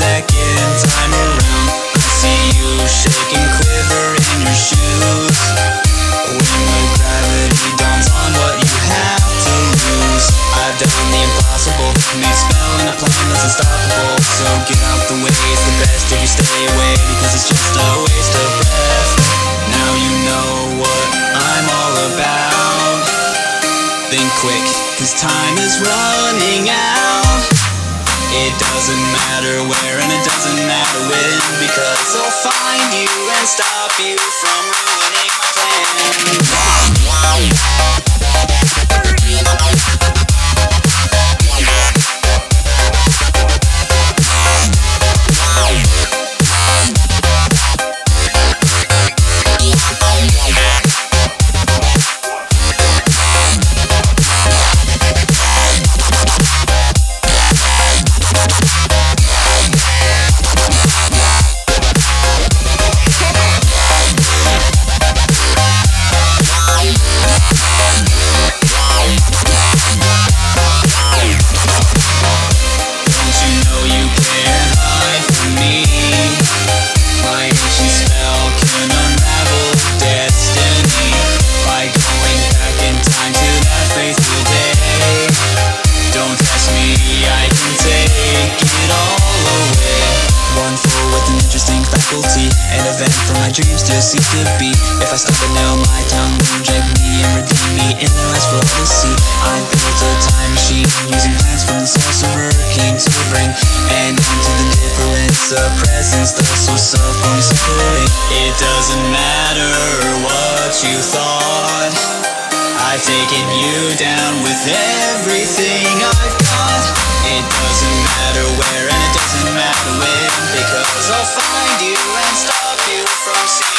second time around. I see you shake and quiver in your shoes when the gravity dawns on what you have to lose. I've done the impossible, made spell in a plan that's unstoppable. So get out the way, it's the best if you stay away, because it's just a waste of breath. Now you know what I'm all about. Think quick, cause time is running out. It doesn't matter where and it doesn't matter when, because I'll find you and stop you from ruining my plan. An event from my dreams still seems to be. If I stop it now, my tongue will reject me and redeem me in the rest for all to see. I built a time machine using plans from the sorcerer king to bring an end to the difference of presence, thus so self-only suffering. It doesn't matter what you thought, I've taken you down with everything I've got. It doesn't matter where and it doesn't matter when, because I'll find you and stop you from seeing